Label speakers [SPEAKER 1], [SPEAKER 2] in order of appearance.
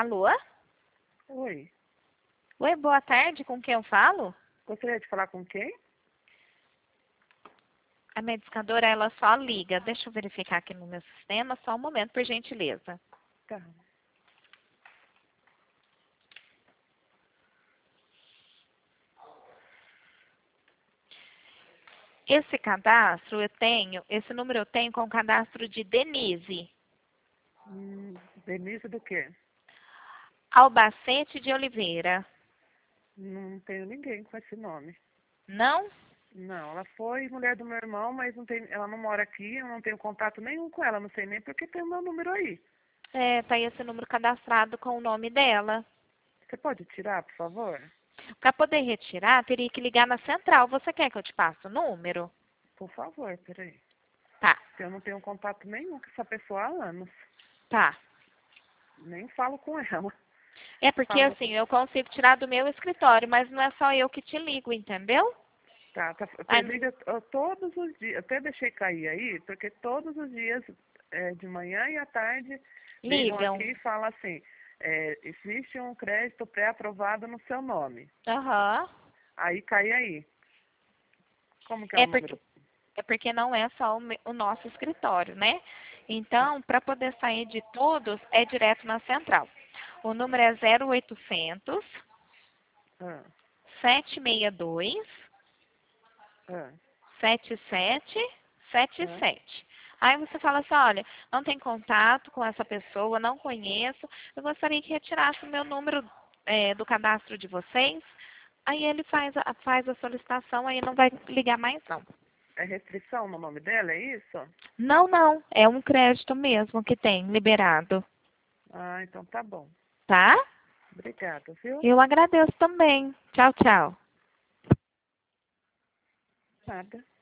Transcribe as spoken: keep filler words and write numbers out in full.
[SPEAKER 1] Alô?
[SPEAKER 2] Oi.
[SPEAKER 1] Oi, boa tarde, com quem eu falo?
[SPEAKER 2] Gostaria de falar com quem?
[SPEAKER 1] A minha discadora, ela só liga. Deixa eu verificar aqui no meu sistema, só um momento, por gentileza.
[SPEAKER 2] Tá.
[SPEAKER 1] Esse cadastro eu tenho, esse número eu tenho com o cadastro de Denise
[SPEAKER 2] Hum, Denise do quê?
[SPEAKER 1] Albacete de Oliveira.
[SPEAKER 2] Não tenho ninguém com esse nome.
[SPEAKER 1] Não?
[SPEAKER 2] Não, ela foi mulher do meu irmão, mas não tem, ela não mora aqui, eu não tenho contato nenhum com ela, não sei nem porque tem o meu número aí.
[SPEAKER 1] É, tá aí esse número cadastrado com o nome dela.
[SPEAKER 2] Você pode tirar, por favor?
[SPEAKER 1] Para poder retirar, teria que ligar na central. Você quer que eu te passe o número?
[SPEAKER 2] Por favor, peraí.
[SPEAKER 1] Tá,
[SPEAKER 2] Eu não tenho contato nenhum com essa pessoa há anos.
[SPEAKER 1] tá.
[SPEAKER 2] Nem falo com ela.
[SPEAKER 1] É porque
[SPEAKER 2] Fala,
[SPEAKER 1] assim, eu consigo tirar do meu escritório, mas não é só eu que te ligo, entendeu?
[SPEAKER 2] tá, tá, você
[SPEAKER 1] Ah,
[SPEAKER 2] liga uh, todos os dias, até deixei cair aí, porque todos os dias, é, de manhã e à tarde, ligam
[SPEAKER 1] ligam.
[SPEAKER 2] aqui e falam assim, é, existe um crédito pré-aprovado no seu nome.
[SPEAKER 1] Aham.
[SPEAKER 2] Aí cai aí. Como que é o
[SPEAKER 1] É porque
[SPEAKER 2] número?
[SPEAKER 1] É porque não é só o, me- o nosso escritório, né? Então, para poder sair de todos, é direto na central. O número é zero oitocentos,
[SPEAKER 2] Ah,
[SPEAKER 1] sete seis dois,
[SPEAKER 2] ah,
[SPEAKER 1] sete sete sete
[SPEAKER 2] ah.
[SPEAKER 1] sete. Aí você fala assim, olha, não tem contato com essa pessoa, não conheço, eu gostaria que retirasse o meu número é, do cadastro de vocês. Aí ele faz a, faz a solicitação, aí não vai ligar mais não.
[SPEAKER 2] É restrição no nome dela, é isso?
[SPEAKER 1] Não, não. É um crédito mesmo que tem liberado,
[SPEAKER 2] Ah, então tá bom.
[SPEAKER 1] tá?
[SPEAKER 2] Obrigada, viu?
[SPEAKER 1] Eu agradeço também. Tchau, tchau.
[SPEAKER 2] Nada.